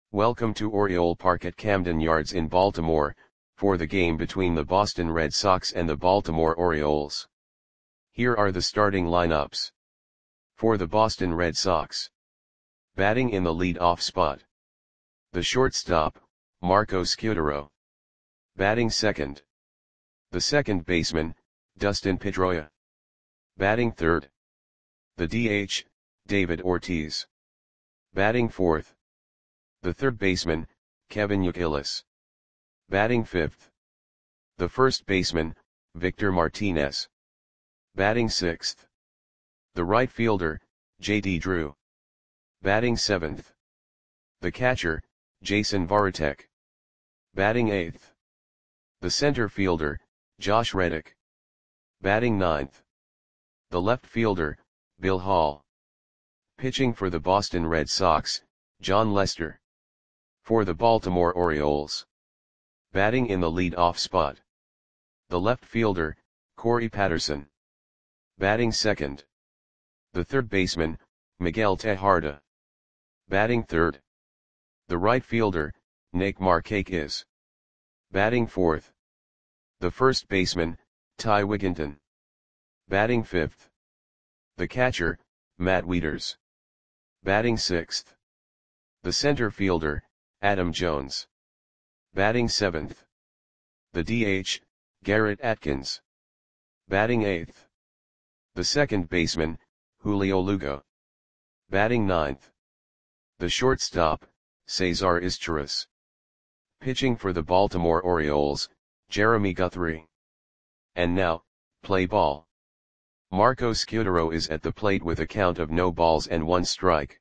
Welcome to Oriole Park at Camden Yards in Baltimore, for the game between the Boston Red Sox and the Baltimore Orioles. Here are the starting lineups. For the Boston Red Sox. Batting in the lead-off spot. The shortstop, Marco Scutaro. Batting second. The second baseman, Dustin Pedroia. Batting third. The DH, David Ortiz. Batting fourth. The third baseman, Kevin Youkilis. Batting fifth. The first baseman, Victor Martinez. Batting sixth. The right fielder, J.D. Drew. Batting seventh. The catcher, Jason Varitek. Batting eighth. The center fielder, Josh Reddick. Batting ninth. The left fielder, Bill Hall. Pitching for the Boston Red Sox, Jon Lester. For the Baltimore Orioles. Batting in the lead-off spot. The left fielder, Corey Patterson. Batting second. The third baseman, Miguel Tejada. Batting third. The right fielder, Nick Markakis. Batting fourth. The first baseman, Ty Wigginton. Batting fifth. The catcher, Matt Wieters. Batting sixth. The center fielder, Adam Jones. Batting seventh. The DH, Garrett Atkins. Batting eighth. The second baseman, Julio Lugo. Batting ninth. The shortstop, Cesar Izturis. Pitching for the Baltimore Orioles, Jeremy Guthrie. And now, play ball. Marco Scutaro is at the plate with a count of no balls and 1 strike.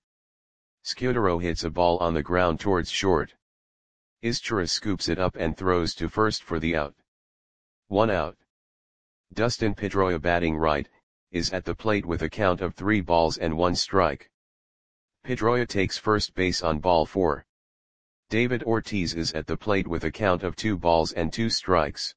Scutaro hits a ball on the ground towards short. Izturis scoops it up and throws to first for the out. 1 out. Dustin Pedroia, batting right, is at the plate with a count of 3 balls and 1 strike. Pedroia takes first base on ball 4. David Ortiz is at the plate with a count of 2 balls and 2 strikes.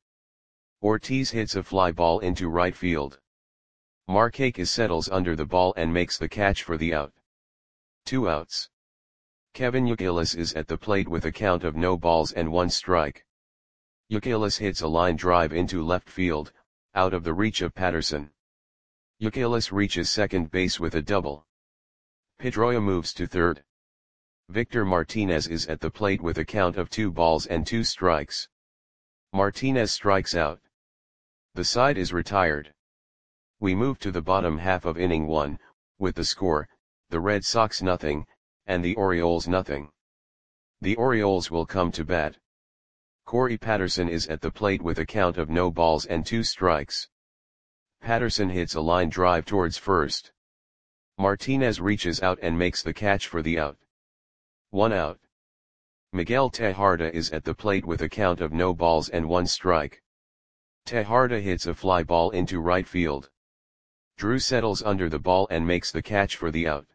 Ortiz hits a fly ball into right field. Markakis settles under the ball and makes the catch for the out. 2 outs. Kevin Youkilis is at the plate with a count of no balls and 1 strike. Youkilis hits a line drive into left field, out of the reach of Patterson. Youkilis reaches second base with a double. Pedroia moves to third. Victor Martinez is at the plate with a count of 2 balls and 2 strikes. Martinez strikes out. The side is retired. We move to the bottom half of inning 1, with the score, the Red Sox 0, and the Orioles 0. The Orioles will come to bat. Corey Patterson is at the plate with a count of no balls and 2 strikes. Patterson hits a line drive towards first. Martinez reaches out and makes the catch for the out. 1 out. Miguel Tejada is at the plate with a count of no balls and 1 strike. Tejada hits a fly ball into right field. Drew settles under the ball and makes the catch for the out.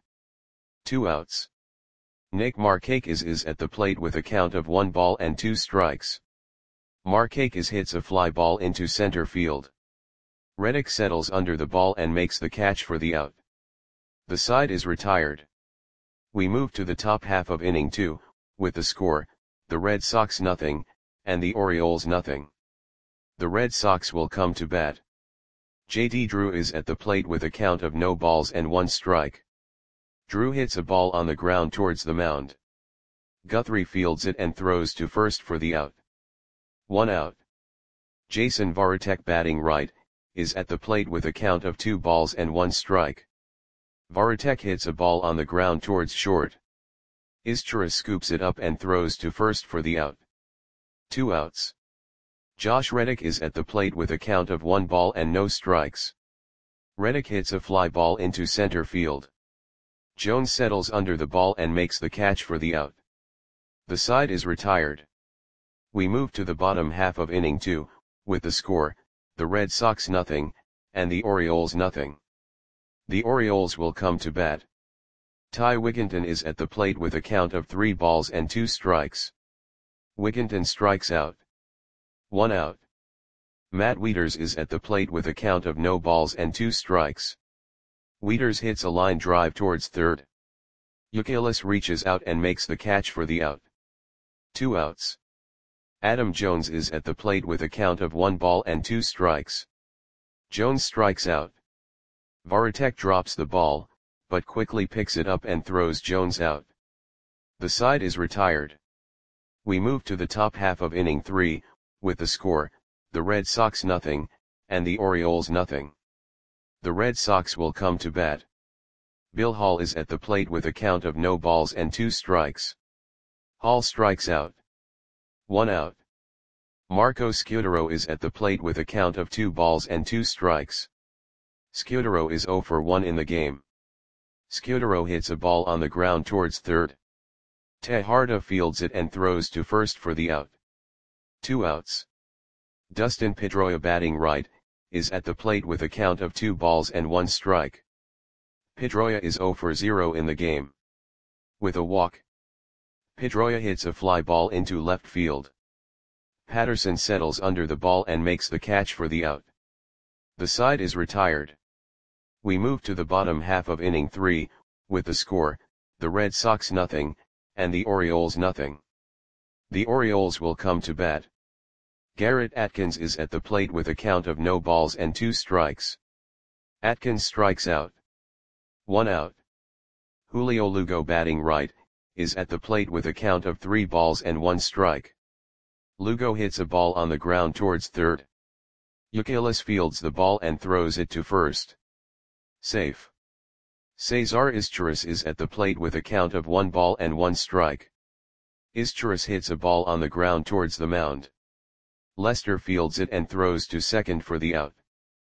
2 outs. Nick Markakis is at the plate with a count of 1 ball and 2 strikes. Markakis hits a fly ball into center field. Reddick settles under the ball and makes the catch for the out. The side is retired. We move to the top half of inning 2, with the score, the Red Sox 0, and the Orioles 0. The Red Sox will come to bat. J.D. Drew is at the plate with a count of no balls and 1 strike. Drew hits a ball on the ground towards the mound. Guthrie fields it and throws to first for the out. 1 out. Jason Varitek, batting right, is at the plate with a count of 2 balls and 1 strike. Varitek hits a ball on the ground towards short. Izturis scoops it up and throws to first for the out. 2 outs. Josh Reddick is at the plate with a count of 1 ball and no strikes. Reddick hits a fly ball into center field. Jones settles under the ball and makes the catch for the out. The side is retired. We move to the bottom half of inning 2, with the score, the Red Sox 0, and the Orioles 0. The Orioles will come to bat. Ty Wigginton is at the plate with a count of 3 balls and 2 strikes. Wigginton strikes out. 1 out. Matt Wieters is at the plate with a count of no balls and 2 strikes. Wieters hits a line drive towards third. Youkilis reaches out and makes the catch for the out. 2 outs. Adam Jones is at the plate with a count of 1 ball and 2 strikes. Jones strikes out. Varitek drops the ball, but quickly picks it up and throws Jones out. The side is retired. We move to the top half of inning 3, with the score, the Red Sox 0, and the Orioles 0. The Red Sox will come to bat. Bill Hall is at the plate with a count of no balls and 2 strikes. Hall strikes out. 1 out. Marco Scutaro is at the plate with a count of 2 balls and 2 strikes. Scutaro is 0 for 1 in the game. Scutaro hits a ball on the ground towards third. Tejada fields it and throws to first for the out. 2 outs. Dustin Pedroia, batting right, is at the plate with a count of 2 balls and 1 strike. Pedroia is 0 for 0 in the game. With a walk, Pedroia hits a fly ball into left field. Patterson settles under the ball and makes the catch for the out. The side is retired. We move to the bottom half of inning 3, with the score, the Red Sox 0, and the Orioles 0. The Orioles will come to bat. Garrett Atkins is at the plate with a count of no balls and 2 strikes. Atkins strikes out. 1 out. Julio Lugo, batting right, is at the plate with a count of 3 balls and 1 strike. Lugo hits a ball on the ground towards third. Youkilis fields the ball and throws it to first. Safe. Cesar Izturis is at the plate with a count of 1 ball and 1 strike. Izturis hits a ball on the ground towards the mound. Lester fields it and throws to second for the out.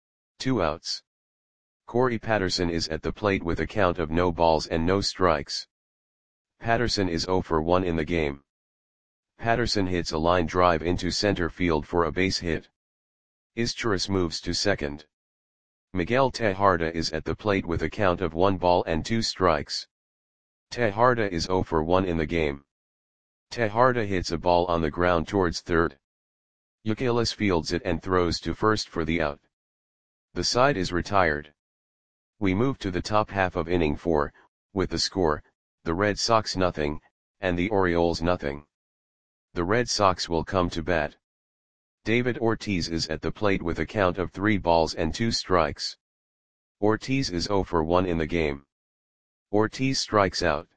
2 outs. Corey Patterson is at the plate with a count of no balls and no strikes. Patterson is 0 for 1 in the game. Patterson hits a line drive into center field for a base hit. Izturis moves to second. Miguel Tejada is at the plate with a count of 1 ball and 2 strikes. Tejada is 0 for 1 in the game. Tejada hits a ball on the ground towards third. Youkilis fields it and throws to first for the out. The side is retired. We move to the top half of inning 4, with the score, the Red Sox 0, and the Orioles 0. The Red Sox will come to bat. David Ortiz is at the plate with a count of 3 balls and 2 strikes. Ortiz is 0 for 1 in the game. Ortiz strikes out.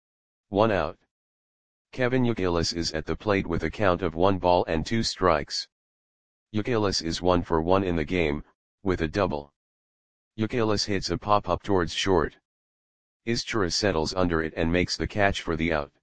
1 out. Kevin Youkilis is at the plate with a count of 1 ball and 2 strikes. Youkilis is 1 for 1 in the game, with a double. Youkilis hits a pop-up towards short. Izturis settles under it and makes the catch for the out.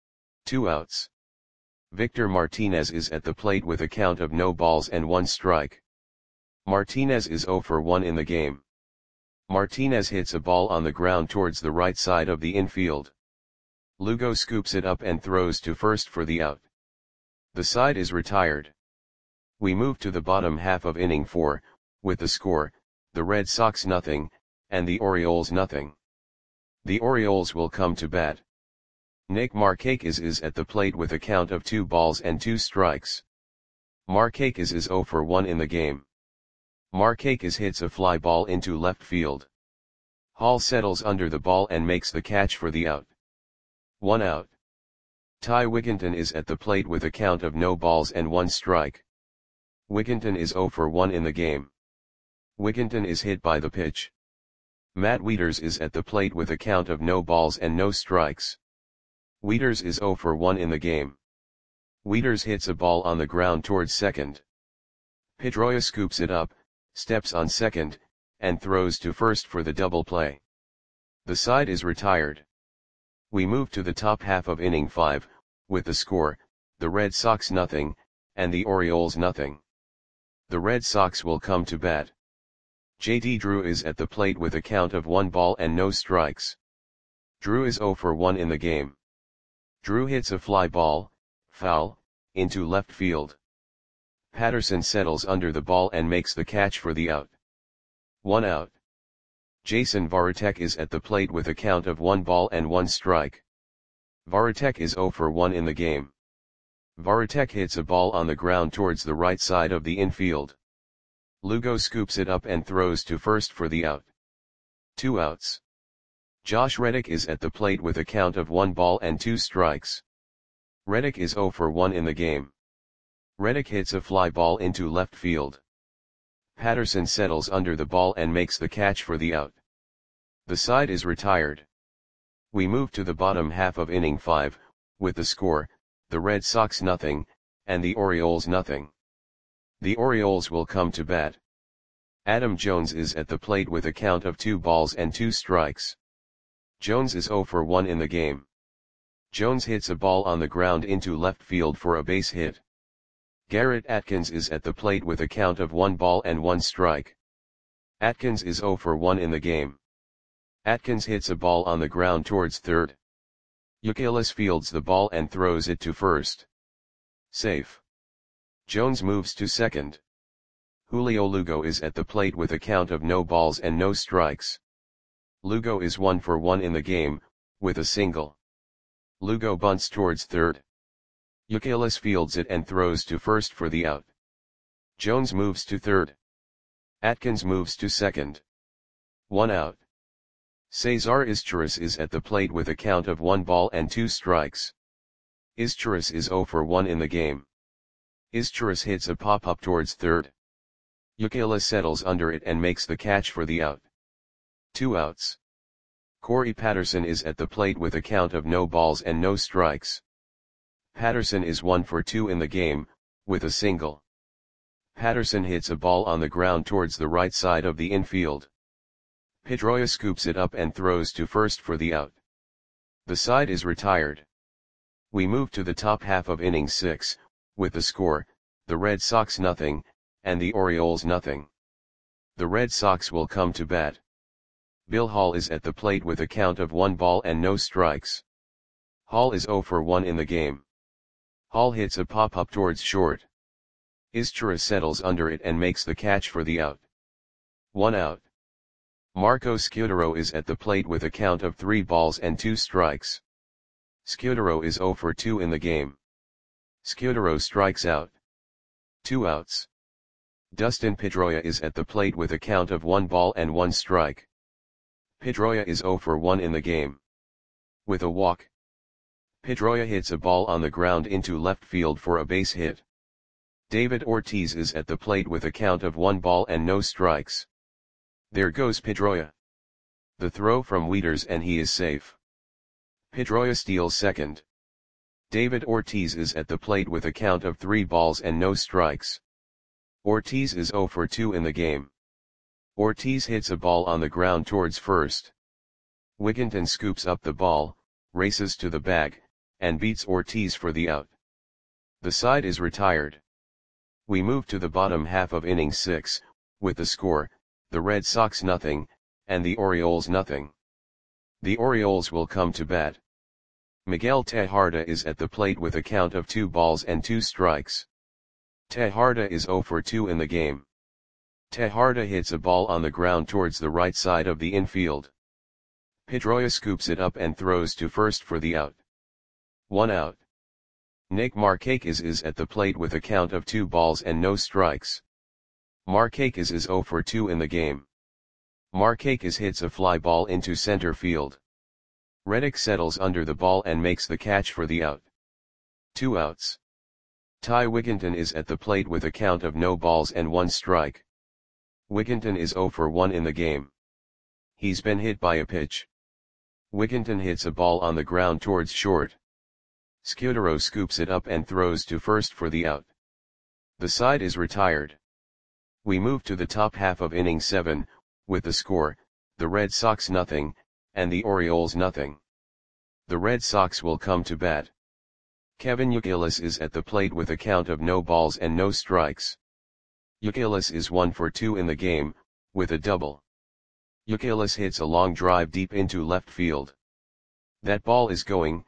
2 outs. Victor Martinez is at the plate with a count of no balls and 1 strike. Martinez is 0 for 1 in the game. Martinez hits a ball on the ground towards the right side of the infield. Lugo scoops it up and throws to first for the out. The side is retired. We move to the bottom half of inning 4, with the score, the Red Sox 0, and the Orioles 0. The Orioles will come to bat. Nick Markakis is at the plate with a count of 2 balls and 2 strikes. Markakis is 0 for 1 in the game. Markakis hits a fly ball into left field. Hall settles under the ball and makes the catch for the out. 1 out. Ty Wigginton is at the plate with a count of no balls and 1 strike. Wigginton is 0 for 1 in the game. Wigginton is hit by the pitch. Matt Wieters is at the plate with a count of no balls and no strikes. Wieters is 0 for 1 in the game. Wieters hits a ball on the ground towards second. Pedroia scoops it up, steps on second, and throws to first for the double play. The side is retired. We move to the top half of inning 5, with the score, the Red Sox 0, and the Orioles 0. The Red Sox will come to bat. J.D. Drew is at the plate with a count of 1 ball and no strikes. Drew is 0 for 1 in the game. Drew hits a fly ball, foul, into left field. Patterson settles under the ball and makes the catch for the out. 1 out. Jason Varitek is at the plate with a count of 1 ball and 1 strike. Varitek is 0 for 1 in the game. Varitek hits a ball on the ground towards the right side of the infield. Lugo scoops it up and throws to first for the out. 2 outs. Josh Reddick is at the plate with a count of 1 ball and 2 strikes. Reddick is 0 for 1 in the game. Reddick hits a fly ball into left field. Patterson settles under the ball and makes the catch for the out. The side is retired. We move to the bottom half of inning 5, with the score, the Red Sox nothing, and the Orioles nothing. The Orioles will come to bat. Adam Jones is at the plate with a count of 2 balls and 2 strikes. Jones is 0 for 1 in the game. Jones hits a ball on the ground into left field for a base hit. Garrett Atkins is at the plate with a count of 1 ball and 1 strike. Atkins is 0 for 1 in the game. Atkins hits a ball on the ground towards third. Youkilis fields the ball and throws it to first. Safe. Jones moves to second. Julio Lugo is at the plate with a count of no balls and no strikes. Lugo is 1 for 1 in the game, with a single. Lugo bunts towards third. Youkilis fields it and throws to first for the out. Jones moves to third. Atkins moves to second. 1 out. Cesar Izturis is at the plate with a count of 1 ball and 2 strikes. Izturis is 0 for 1 in the game. Izturis hits a pop-up towards third. Youkilis settles under it and makes the catch for the out. 2 outs. Corey Patterson is at the plate with a count of no balls and no strikes. Patterson is 1 for 2 in the game, with a single. Patterson hits a ball on the ground towards the right side of the infield. Pedroia scoops it up and throws to first for the out. The side is retired. We move to the top half of inning 6, with the score, the Red Sox nothing, and the Orioles nothing. The Red Sox will come to bat. Bill Hall is at the plate with a count of 1 ball and no strikes. Hall is 0 for 1 in the game. Hall hits a pop-up towards short. Izturis settles under it and makes the catch for the out. 1 out. Marco Scutaro is at the plate with a count of 3 balls and 2 strikes. Scutaro is 0 for 2 in the game. Scutaro strikes out. 2 outs. Dustin Pedroia is at the plate with a count of 1 ball and 1 strike. Pedroia is 0 for 1 in the game. With a walk. Pedroia hits a ball on the ground into left field for a base hit. David Ortiz is at the plate with a count of 1 ball and no strikes. There goes Pedroia. The throw from Wieters and he is safe. Pedroia steals second. David Ortiz is at the plate with a count of 3 balls and no strikes. Ortiz is 0 for 2 in the game. Ortiz hits a ball on the ground towards first. Wigginton scoops up the ball, races to the bag, and beats Ortiz for the out. The side is retired. We move to the bottom half of inning 6, with the score, the Red Sox nothing, and the Orioles nothing. The Orioles will come to bat. Miguel Tejada is at the plate with a count of 2 balls and 2 strikes. Tejada is 0 for 2 in the game. Tejada hits a ball on the ground towards the right side of the infield. Pedroia scoops it up and throws to first for the out. 1 out. Nick Markakis is at the plate with a count of 2 balls and no strikes. Markakis is 0 for 2 in the game. Markakis hits a fly ball into center field. Reddick settles under the ball and makes the catch for the out. 2 outs. Ty Wigginton is at the plate with a count of no balls and 1 strike. Wigginton is 0 for 1 in the game. He's been hit by a pitch. Wigginton hits a ball on the ground towards short. Scutaro scoops it up and throws to first for the out. The side is retired. We move to the top half of inning 7, with the score, the Red Sox nothing, and the Orioles nothing. The Red Sox will come to bat. Kevin Youkilis is at the plate with a count of no balls and no strikes. Youkilis is 1 for 2 in the game, with a double. Youkilis hits a long drive deep into left field. That ball is going,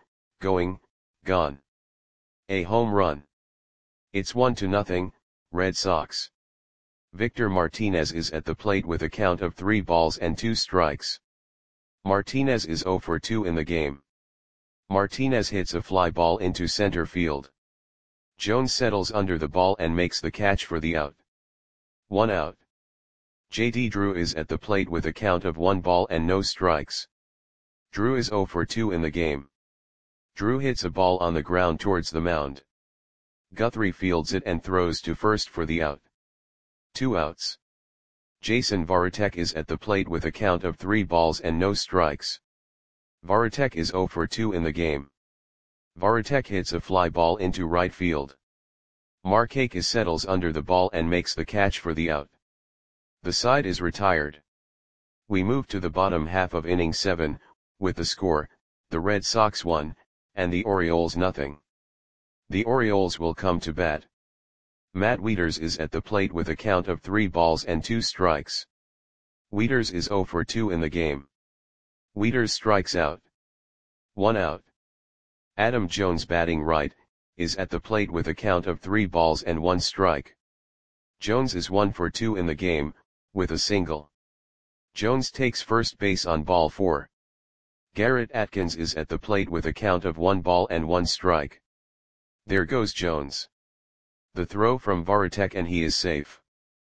gone. A home run. It's 1-0, Red Sox. Victor Martinez is at the plate with a count of 3 balls and 2 strikes. Martinez is 0 for 2 in the game. Martinez hits a fly ball into center field. Jones settles under the ball and makes the catch for the out. 1 out. J.D. Drew is at the plate with a count of 1 ball and no strikes. Drew is 0 for 2 in the game. Drew hits a ball on the ground towards the mound. Guthrie fields it and throws to first for the out. 2 outs. Jason Varitek is at the plate with a count of 3 balls and no strikes. Varitek is 0 for 2 in the game. Varitek hits a fly ball into right field. Markakis settles under the ball and makes the catch for the out. The side is retired. We move to the bottom half of inning 7, with the score, the Red Sox 1, and the Orioles nothing. The Orioles will come to bat. Matt Wieters is at the plate with a count of 3 balls and 2 strikes. Wieters is 0 for 2 in the game. Wieters strikes out. 1 out. Adam Jones, batting right, is at the plate with a count of 3 balls and 1 strike. Jones is 1 for 2 in the game, with a single. Jones takes first base on ball 4. Garrett Atkins is at the plate with a count of 1 ball and 1 strike. There goes Jones. The throw from Varitek and he is safe.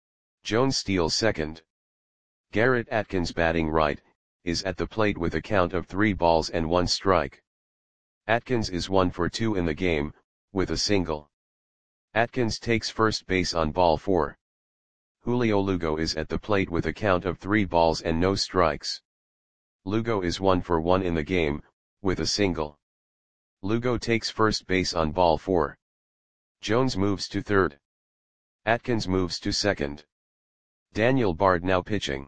Jones steals second. Garrett Atkins, batting right, is at the plate with a count of 3 balls and 1 strike. Atkins is 1 for 2 in the game, with a single. Atkins takes first base on ball 4. Julio Lugo is at the plate with a count of 3 balls and no strikes. Lugo is 1 for 1 in the game, with a single. Lugo takes first base on ball 4. Jones moves to third. Atkins moves to second. Daniel Bard now pitching.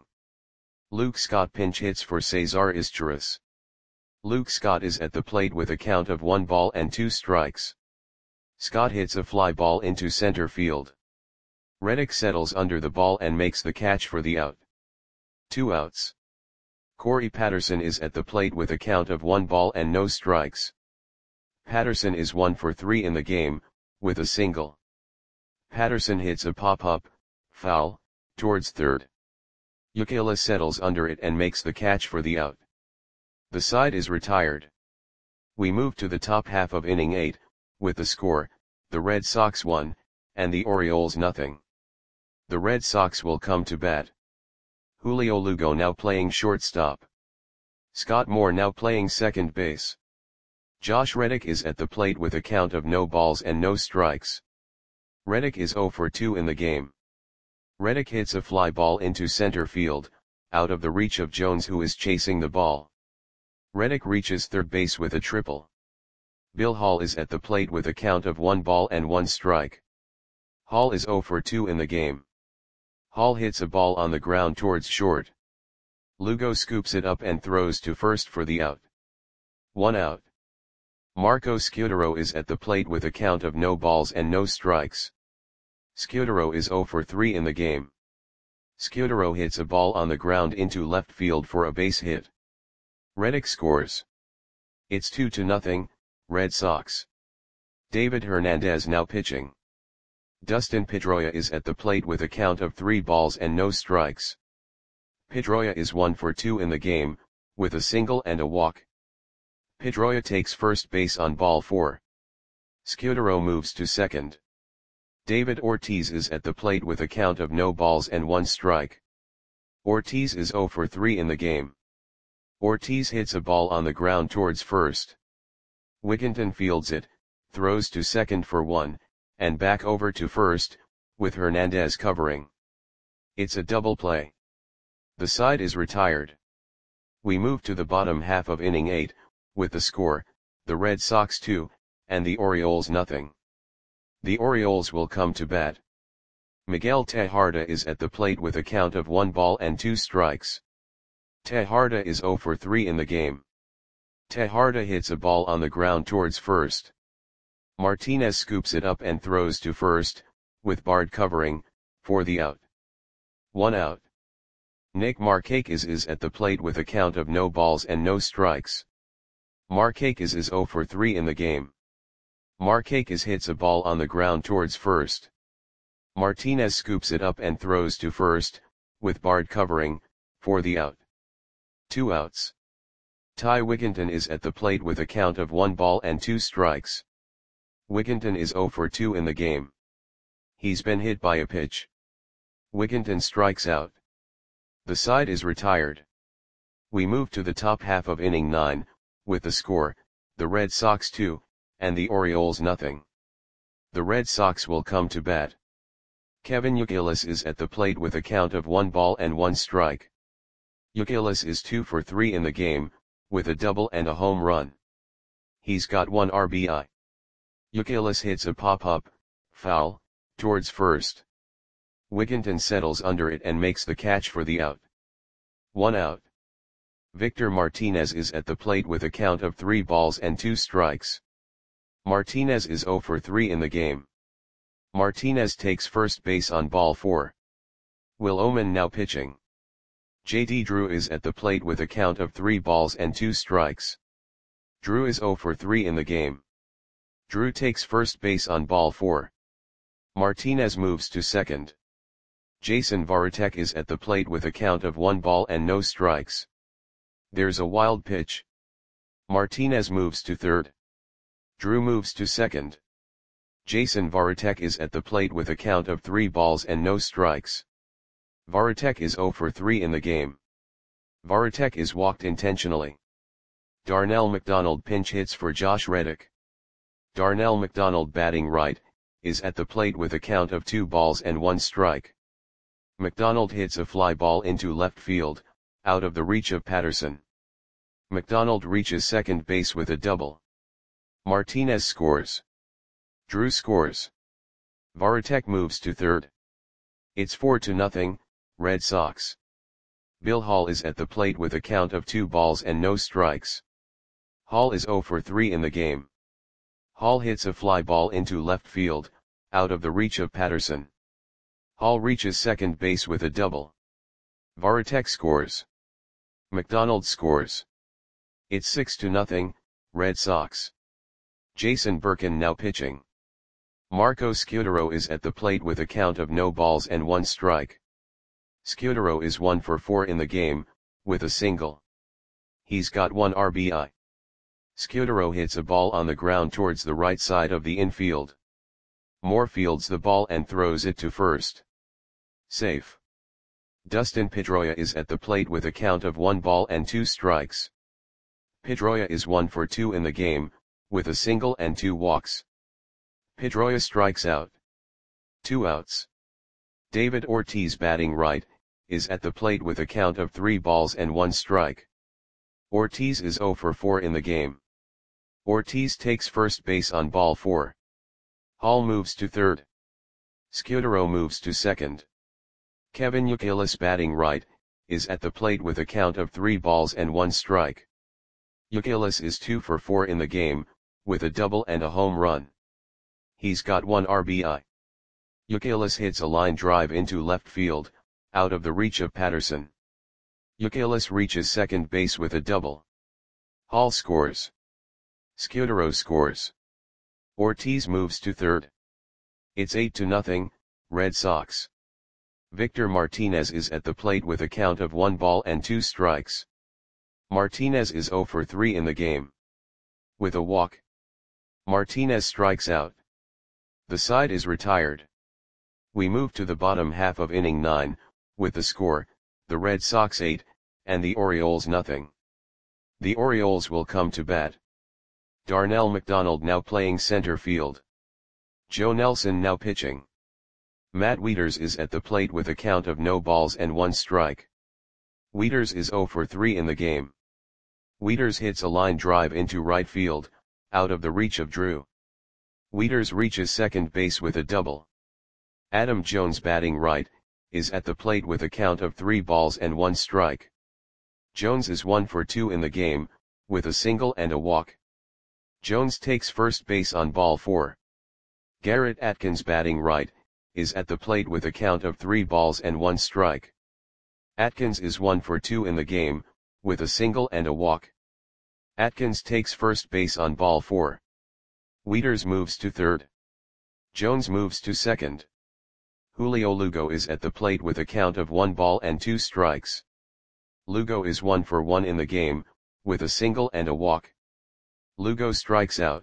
Luke Scott pinch hits for Cesar Izturis. Luke Scott is at the plate with a count of 1 ball and 2 strikes. Scott hits a fly ball into center field. Reddick settles under the ball and makes the catch for the out. 2 outs. Corey Patterson is at the plate with a count of 1 ball and no strikes. Patterson is 1 for 3 in the game, with a single. Patterson hits a pop-up, foul, towards third. Ukela settles under it and makes the catch for the out. The side is retired. We move to the top half of inning 8, with the score, the Red Sox 1, and the Orioles nothing. The Red Sox will come to bat. Julio Lugo now playing shortstop. Scott Moore now playing second base. Josh Reddick is at the plate with a count of no balls and no strikes. Reddick is 0 for 2 in the game. Reddick hits a fly ball into center field, out of the reach of Jones, who is chasing the ball. Reddick reaches third base with a triple. Bill Hall is at the plate with a count of 1 ball and 1 strike. Hall is 0 for 2 in the game. Hall hits a ball on the ground towards short. Lugo scoops it up and throws to first for the out. 1 out. Marco Scutaro is at the plate with a count of no balls and no strikes. Scutaro is 0 for 3 in the game. Scutaro hits a ball on the ground into left field for a base hit. Reddick scores. It's 2-0, Red Sox. David Hernandez now pitching. Dustin Pedroia is at the plate with a count of 3 balls and no strikes. Pedroia is 1 for 2 in the game, with a single and a walk. Pedroia takes first base on ball 4. Scutaro moves to second. David Ortiz is at the plate with a count of no balls and 1 strike. Ortiz is 0 for 3 in the game. Ortiz hits a ball on the ground towards first. Wigginton fields it, throws to second for 1, and back over to first, with Hernandez covering. It's a double play. The side is retired. We move to the bottom half of inning 8, with the score, the Red Sox 2, and the Orioles nothing. The Orioles will come to bat. Miguel Tejada is at the plate with a count of 1 ball and 2 strikes. Tejada is 0 for 3 in the game. Tejada hits a ball on the ground towards first. Martinez scoops it up and throws to first, with Bard covering, for the out. 1 out. Nick Markakis is at the plate with a count of no balls and no strikes. Markakis is 0 for 3 in the game. Markakis hits a ball on the ground towards first. Martinez scoops it up and throws to first, with Bard covering, for the out. 2 outs. Ty Wigginton is at the plate with a count of 1 ball and 2 strikes. Wigginton is 0 for 2 in the game. He's been hit by a pitch. Wigginton strikes out. The side is retired. We move to the top half of inning 9, with the score, the Red Sox 2, and the Orioles nothing. The Red Sox will come to bat. Kevin Youkilis is at the plate with a count of 1 ball and 1 strike. Youkilis is 2 for 3 in the game, with a double and a home run. He's got 1 RBI. Youkilis hits a pop-up, foul, towards first. Wigginton settles under it and makes the catch for the out. 1 out. Victor Martinez is at the plate with a count of 3 balls and 2 strikes. Martinez is 0 for 3 in the game. Martinez takes first base on ball 4. Will Oman now pitching. J.D. Drew is at the plate with a count of 3 balls and 2 strikes. Drew is 0 for 3 in the game. Drew takes first base on ball 4. Martinez moves to second. Jason Varitek is at the plate with a count of 1 ball and no strikes. There's a wild pitch. Martinez moves to third. Drew moves to second. Jason Varitek is at the plate with a count of 3 balls and no strikes. Varitek is 0 for 3 in the game. Varitek is walked intentionally. Darnell McDonald pinch hits for Josh Reddick. Darnell McDonald, batting right, is at the plate with a count of 2 balls and 1 strike. McDonald hits a fly ball into left field, out of the reach of Patterson. McDonald reaches second base with a double. Martinez scores. Drew scores. Varitek moves to third. It's 4-0, Red Sox. Bill Hall is at the plate with a count of 2 balls and no strikes. Hall is 0 for 3 in the game. Hall hits a fly ball into left field, out of the reach of Patterson. Hall reaches second base with a double. Varitek scores. McDonald scores. It's 6-0, Red Sox. Jason Birkin now pitching. Marco Scutaro is at the plate with a count of no balls and 1 strike. Scutaro is 1 for 4 in the game, with a single. He's got 1 RBI. Scutaro hits a ball on the ground towards the right side of the infield. Moore fields the ball and throws it to first. Safe. Dustin Pedroia is at the plate with a count of 1 ball and 2 strikes. Pedroia is 1 for 2 in the game, with a single and 2 walks. Pedroia strikes out. 2 outs. David Ortiz, batting right, is at the plate with a count of 3 balls and 1 strike. Ortiz is 0 for 4 in the game. Ortiz takes first base on ball 4. Hall moves to third. Scutaro moves to second. Kevin Youkilis, batting right, is at the plate with a count of 3 balls and 1 strike. Youkilis is 2 for 4 in the game, with a double and a home run. He's got 1 RBI. Youkilis hits a line drive into left field, out of the reach of Patterson. Youkilis reaches second base with a double. Hall scores. Scutaro scores. Ortiz moves to third. It's 8-0, Red Sox. Victor Martinez is at the plate with a count of 1 ball and 2 strikes. Martinez is 0 for 3 in the game. With a walk, Martinez strikes out. The side is retired. We move to the bottom half of inning 9, with the score, the Red Sox 8, and the Orioles nothing. The Orioles will come to bat. Darnell McDonald now playing center field. Joe Nelson now pitching. Matt Wieters is at the plate with a count of no balls and 1 strike. Wieters is 0 for 3 in the game. Wieters hits a line drive into right field, out of the reach of Drew. Wieters reaches second base with a double. Adam Jones, batting right, is at the plate with a count of 3 balls and 1 strike. Jones is 1 for 2 in the game, with a single and a walk. Jones takes first base on ball 4. Garrett Atkins, batting right, is at the plate with a count of 3 balls and 1 strike. Atkins is 1 for 2 in the game, with a single and a walk. Atkins takes first base on ball 4. Wieters moves to third. Jones moves to second. Julio Lugo is at the plate with a count of 1 ball and 2 strikes. Lugo is 1 for 1 in the game, with a single and a walk. Lugo strikes out.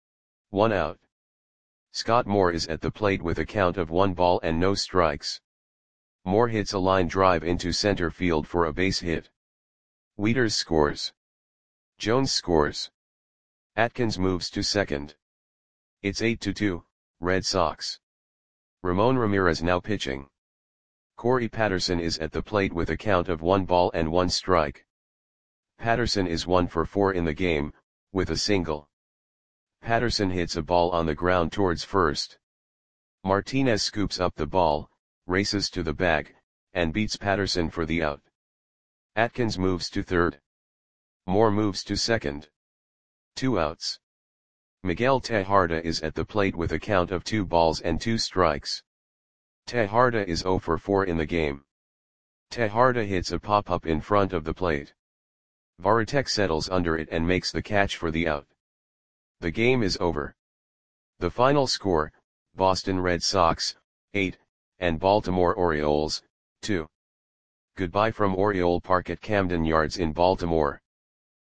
1 out. Scott Moore is at the plate with a count of 1 ball and no strikes. Moore hits a line drive into center field for a base hit. Wieters scores. Jones scores. Atkins moves to second. It's 8-2, Red Sox. Ramon Ramirez now pitching. Corey Patterson is at the plate with a count of 1 ball and 1 strike. Patterson is 1 for 4 in the game, with a single. Patterson hits a ball on the ground towards first. Martinez scoops up the ball, races to the bag, and beats Patterson for the out. Atkins moves to third. Moore moves to second. 2 outs. Miguel Tejada is at the plate with a count of 2 balls and 2 strikes. Tejada is 0 for 4 in the game. Tejada hits a pop-up in front of the plate. Varitek settles under it and makes the catch for the out. The game is over. The final score, Boston Red Sox, 8, and Baltimore Orioles, 2. Goodbye from Oriole Park at Camden Yards in Baltimore.